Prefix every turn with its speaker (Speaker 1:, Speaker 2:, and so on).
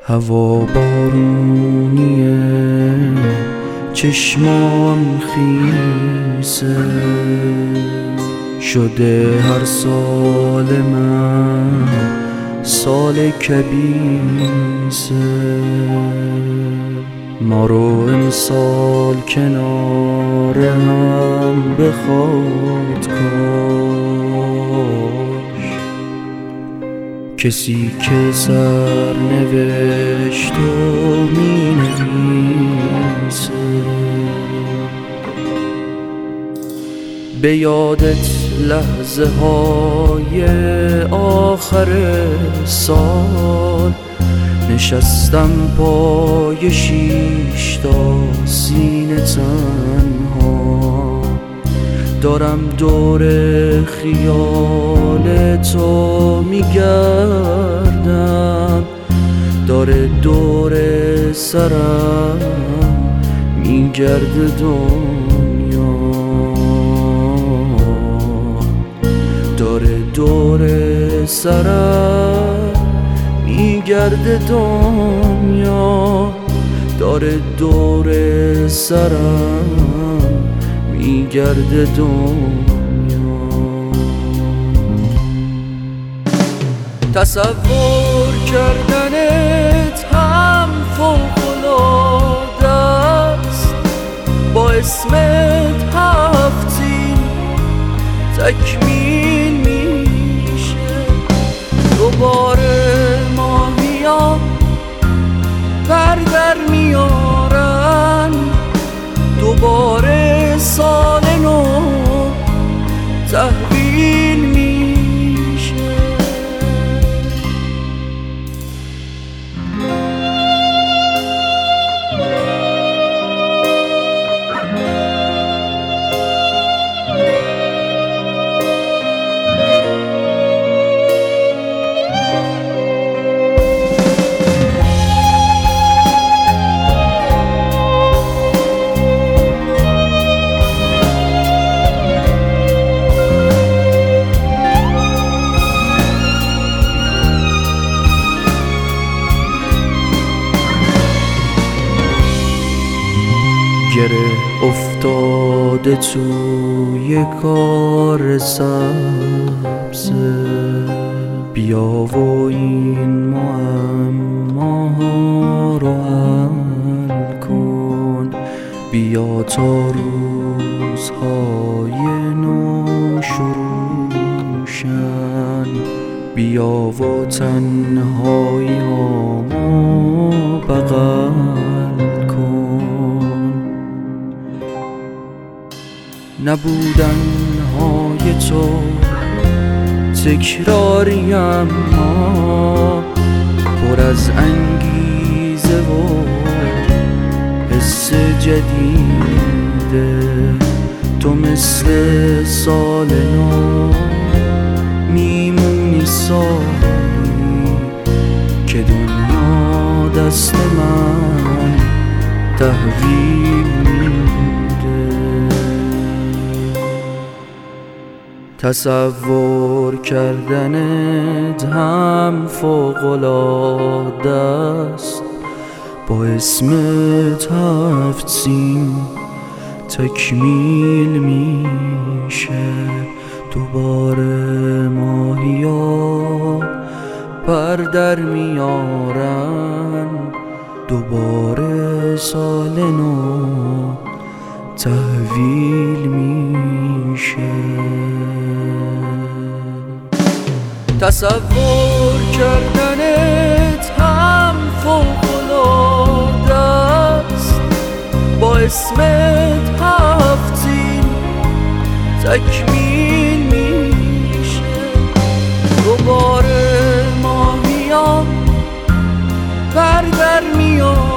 Speaker 1: هوا بارونیه، چشمام خیسه شده، هر سال من سال کبیسه. ما رو امسال کنار هم بخواد کاش، کسی که سرنوشت رو می نویسه. به یادت لحظه های آخر سال نشستم پای شیش تا سینه تنها، دارم دور خیال تو میگردم، داره دور سرم میگرده دنیا، داره دور سرم میگرده دنیا، داره دور سرم میگرده دنیا. تصور کردنت هم فوق‌العاده است، با اسمت هفتیم تکمیل میشه. دوباره ماهیان پر در میارن، دوباره سال نو تحویل میشه. گره افتاده توی کار سبزه، بیا و این معماها رو حل کن، بیا تا روزهای نو شروع شن، بیا و تنهایی هامو بغل کن. نبودن های تو تکراری اما پر از انگیزه و حس جدیده. تو مثل سال نو میمونی سالی که دنیا دست من تحویل تصور کردنت هم فوق‌العاده است، با اسمت هفت سین تکمیل میشه. دوباره ماهیا پر در میارن، دوباره سال نو تحویل میشه. تصور کردنت هم فوق‌العاده است، با اسمت هفتیم تکمیل میشه. دوباره ماهیان پر در میان،